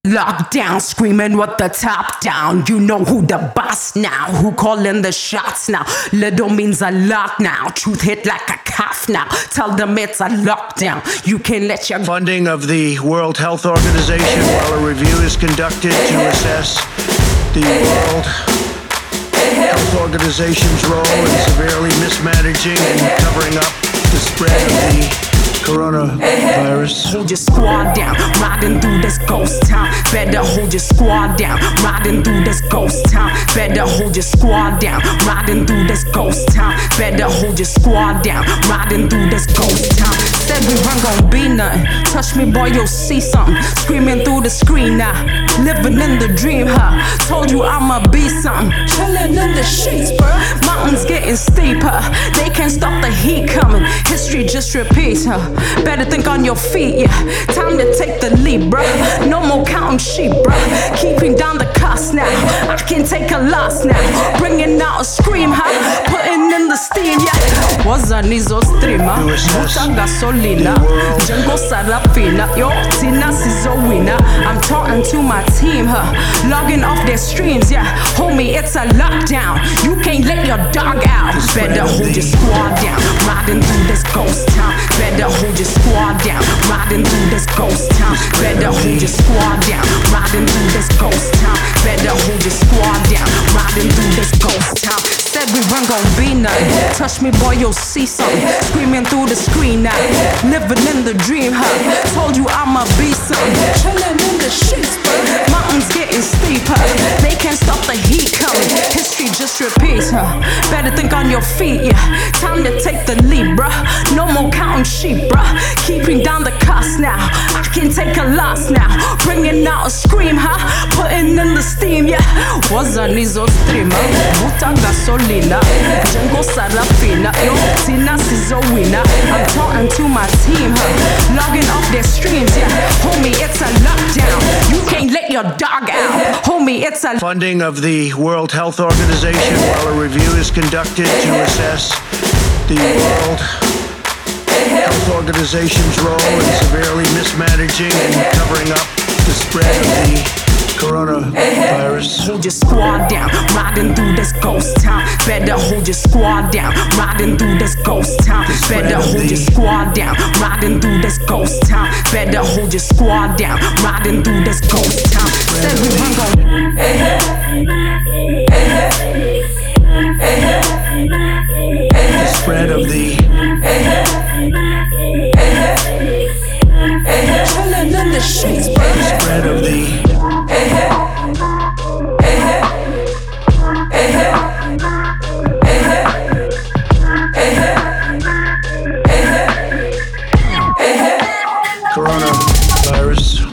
Lockdown, screaming with the top down. You know who the boss now, who calling the shots now. Little means a lot now. Truth hit like a cough now. Tell them it's a lockdown. You can't let your funding of the World Health Organization while a review is conducted to assess the World Health Organization's role in severely mismanaging and covering up the spread of the coronavirus. Hold your squad down, riding through this ghost town. Better hold your squad down, riding through this ghost town. Better hold your squad down, riding through this ghost town. Better hold your squad down, riding through this ghost town. Said we weren't gonna be nothing. Touch me, boy, you'll see something. Screaming through the screen now, living in the dream, huh? Told you I'ma be something. Chilling in the sheets, bruh. Mountains getting steeper. They can't stop the heat coming. History just repeats, huh? Better think on your feet, yeah. Time to take the lead, bruh. No more counting sheep, bruh. Keeping down the cost now. I can take a loss now. Bringing out a scream, huh? Putting in the steam, yeah. Waza nizo streamer. Buta gasolina. Jungle Sarafina. Yo, Tina Sizo winner. I'm talking to my team, huh? Logging off their streams, yeah. Homie, it's a lockdown. You can't let your dog out. Better hold your squad down. Riding through this ghost town. Better hold your squad down, riding through this ghost town. Better hold your squad down, riding through this ghost town. Better hold your squad down, riding through this ghost town. Said we weren't gonna be nothing. Touch me, boy, you'll see something. Screaming through the screen now, living in the dream, huh? Told you I'ma be something. Chilling in the sheets, bruh. Mountains getting steeper. They can't stop the heat coming. History just repeats, huh? Better think on your feet, yeah. Time to take the lead, bruh. No more counting sheep, bruh. Keeping down the cost now. I can take a loss now. Bringing out a scream, huh? Putting in the steam, yeah. Waza nizo streamer. Buta gasolina. Jungle Sarafina. Yo, Tina Sizo winner. I'm talking to my team, huh? Logging off their streams, yeah. Homie, it's a lockdown. You can't let your dog out. Homie, it's a funding of the World Health Organization while a review is conducted to assess the World Health Organization's role in severely mismanaging and covering up the spread of the coronavirus. Hold your squad down, riding through this ghost town. Better hold your squad down, riding through this ghost town. Better hold your squad down, riding through this ghost town. Better hold your squad down, riding through this ghost town. Said we weren't gonna. The spread of the Chilling in the sheets, bruh. spread of the coronavirus.